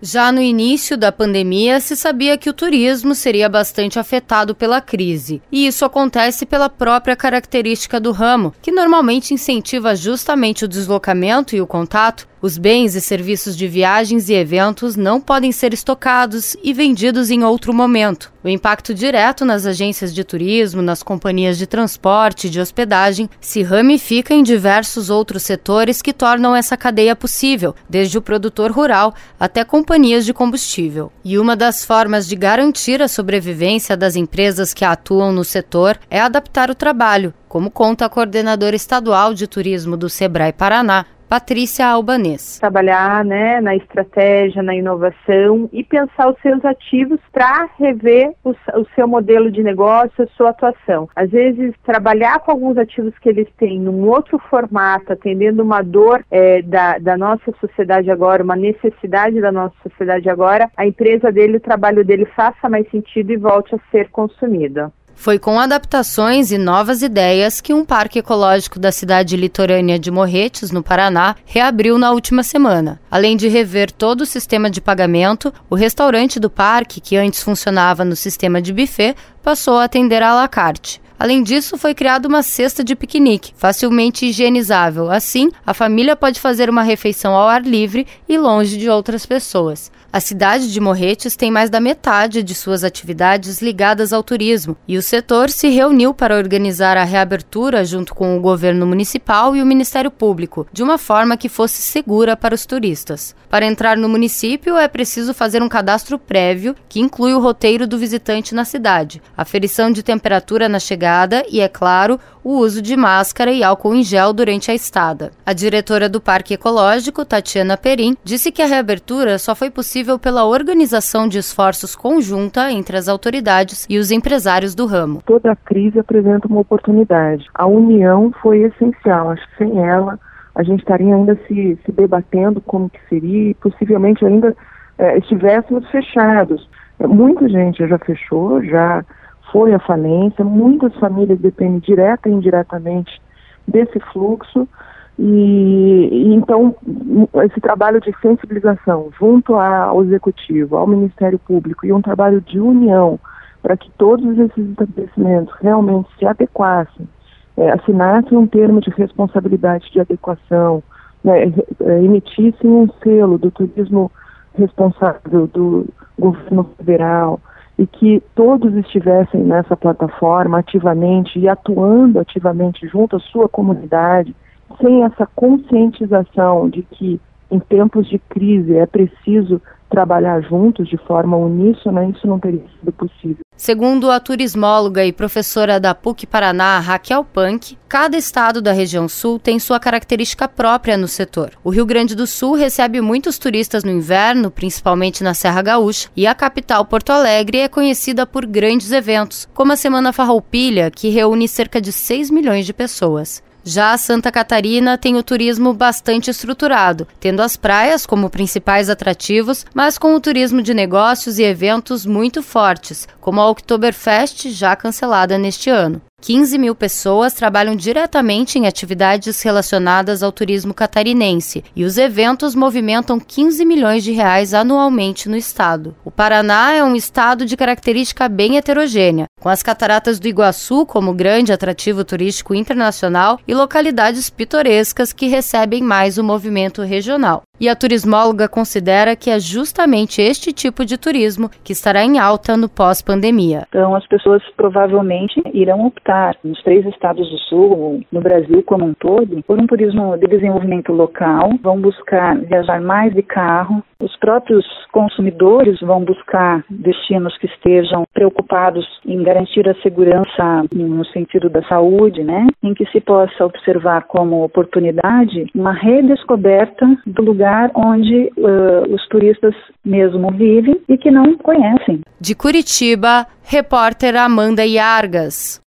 Já no início da pandemia, se sabia que o turismo seria bastante afetado pela crise. E isso acontece pela própria característica do ramo, que normalmente incentiva justamente o deslocamento e o contato. Os bens e serviços de viagens e eventos não podem ser estocados e vendidos em outro momento. O impacto direto nas agências de turismo, nas companhias de transporte e de hospedagem se ramifica em diversos outros setores que tornam essa cadeia possível, desde o produtor rural até companhias de combustível. E uma das formas de garantir a sobrevivência das empresas que atuam no setor é adaptar o trabalho, como conta a coordenadora estadual de turismo do Sebrae Paraná, Patrícia Albanês. Trabalhar, na estratégia, na inovação e pensar os seus ativos para rever o seu modelo de negócio, a sua atuação. Às vezes, trabalhar com alguns ativos que eles têm num outro formato, atendendo uma dor da nossa sociedade agora, uma necessidade da nossa sociedade agora, a empresa dele, o trabalho dele faça mais sentido e volte a ser consumida. Foi com adaptações e novas ideias que um parque ecológico da cidade litorânea de Morretes, no Paraná, reabriu na última semana. Além de rever todo o sistema de pagamento, o restaurante do parque, que antes funcionava no sistema de buffet, passou a atender à la carte. Além disso, foi criada uma cesta de piquenique, facilmente higienizável. Assim, a família pode fazer uma refeição ao ar livre e longe de outras pessoas. A cidade de Morretes tem mais da metade de suas atividades ligadas ao turismo e o setor se reuniu para organizar a reabertura junto com o governo municipal e o Ministério Público, de uma forma que fosse segura para os turistas. Para entrar no município, é preciso fazer um cadastro prévio que inclui o roteiro do visitante na cidade, aferição de temperatura na chegada e, é claro, o uso de máscara e álcool em gel durante a estada. A diretora do Parque Ecológico, Tatiana Perim, disse que a reabertura só foi possível pela organização de esforços conjunta entre as autoridades e os empresários do ramo. Toda crise apresenta uma oportunidade. A união foi essencial. Acho que sem ela a gente estaria ainda se debatendo como que seria e possivelmente ainda estivéssemos fechados. Muita gente já fechou, já foi à falência, muitas famílias dependem direta e indiretamente desse fluxo. E então esse trabalho de sensibilização junto ao Executivo, ao Ministério Público e um trabalho de união para que todos esses estabelecimentos realmente se adequassem, assinassem um termo de responsabilidade de adequação, emitissem um selo do turismo responsável do governo federal e que todos estivessem nessa plataforma ativamente e atuando ativamente junto à sua comunidade. Sem essa conscientização de que em tempos de crise é preciso trabalhar juntos de forma uníssona, isso não teria sido possível. Segundo a turismóloga e professora da PUC Paraná, Raquel Punk, cada estado da região sul tem sua característica própria no setor. O Rio Grande do Sul recebe muitos turistas no inverno, principalmente na Serra Gaúcha, e a capital Porto Alegre é conhecida por grandes eventos, como a Semana Farroupilha, que reúne cerca de 6 milhões de pessoas. Já Santa Catarina tem o turismo bastante estruturado, tendo as praias como principais atrativos, mas com o turismo de negócios e eventos muito fortes, como a Oktoberfest, já cancelada neste ano. 15 mil pessoas trabalham diretamente em atividades relacionadas ao turismo catarinense e os eventos movimentam 15 milhões de reais anualmente no estado. O Paraná é um estado de característica bem heterogênea, com as Cataratas do Iguaçu como grande atrativo turístico internacional e localidades pitorescas que recebem mais o movimento regional. E a turismóloga considera que é justamente este tipo de turismo que estará em alta no pós-pandemia. Então, as pessoas provavelmente irão optar nos 3 estados do sul, no Brasil como um todo, por um turismo de desenvolvimento local, vão buscar viajar mais de carro. Os próprios consumidores vão buscar destinos que estejam preocupados em garantir a segurança no sentido da saúde, em que se possa observar como oportunidade uma redescoberta do lugar onde os turistas mesmo vivem e que não conhecem. De Curitiba, repórter Amanda Iargas.